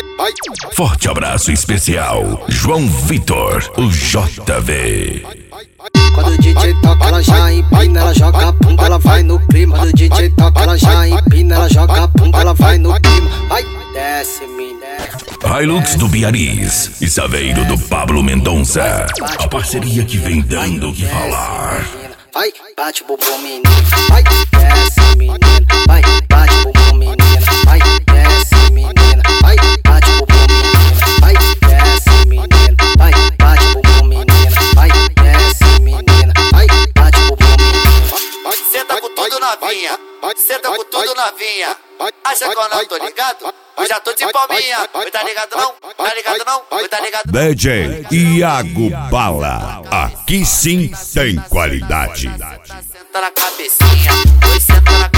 Forte abraço especial, João Vitor, o JV. Quando o DJ toca, ela já empina, ela joga a bunda, ela vai no clima. Quando o DJ toca, ela já empina, ela joga a bunda, ela vai no clima. Vai, desce, menina. Hilux do Biariz e Saveiro do Pablo Mendonça. A parceria que vem dando o que falar. Vai, bate o bumbum, menina. Vai, desce, menina. Vai, bate o bumbum, menina. Vai, desce, menina. Vai, bate o bumbum, menina. Vai, desce, menina. Vai, bate o bumbum, menina. Vai, desce, menina. Vai, bate o bumbum, menina. Senta com tudo novinha, senta com tudo novinha. Acha que eu não tô ligado? Eu já tô de palminha. Oi, tá ligado não? Tá ligado não? Oi, tá ligado não? DJ Iago Bala, aqui sim tem qualidade. Senta na cabecinha, oi, senta na